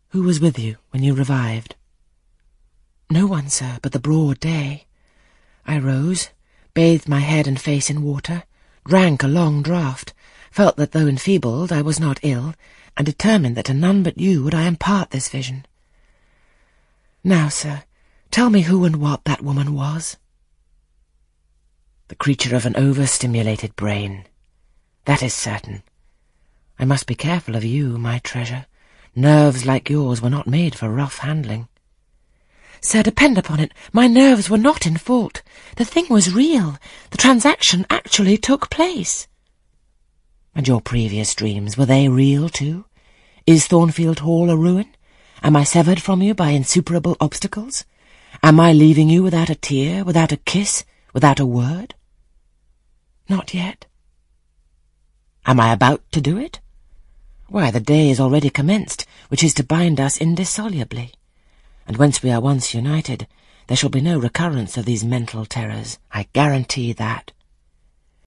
Who was with you when you revived?" "No one, sir, but the broad day. I rose, bathed my head and face in water, drank a long draught, felt that though enfeebled I was not ill, and determined that to none but you would I impart this vision. Now, sir, tell me who and what that woman was." "The creature of an overstimulated brain. That is certain. I must be careful of you, my treasure. Nerves like yours were not made for rough handling." "Sir, depend upon it, my nerves were not in fault. The thing was real. The transaction actually took place." "And your previous dreams, were they real too? Is Thornfield Hall a ruin? Am I severed from you by insuperable obstacles? Am I leaving you without a tear, without a kiss, without a word?" "Not yet." "Am I about to do it? Why, the day is already commenced, which is to bind us indissolubly. And whence we are once united, there shall be no recurrence of these mental terrors, I guarantee that.